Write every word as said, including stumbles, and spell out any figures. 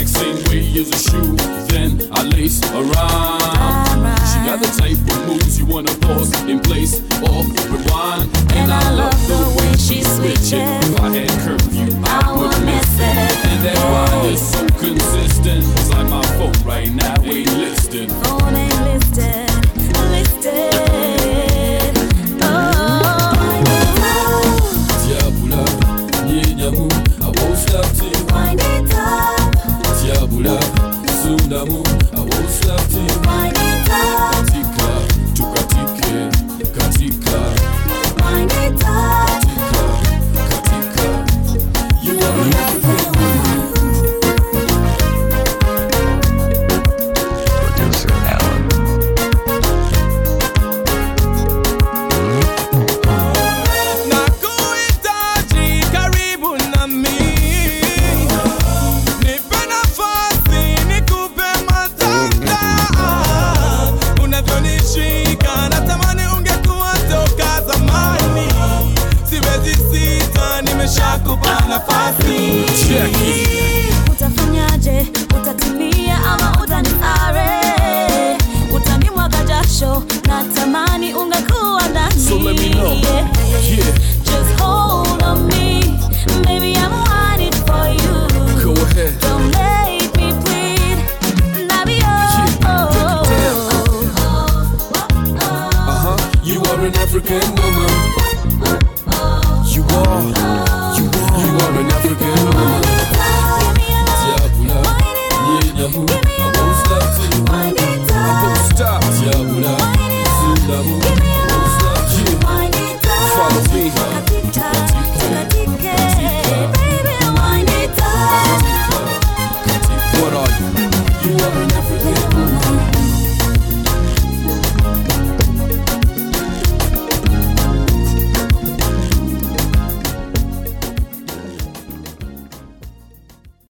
exact same way as a shoe. Then I lace around. She got the type of moves you wanna pause in place or rewind. And I love the way she switches. If I had curfew, I would miss it. And that's why it's so consistent.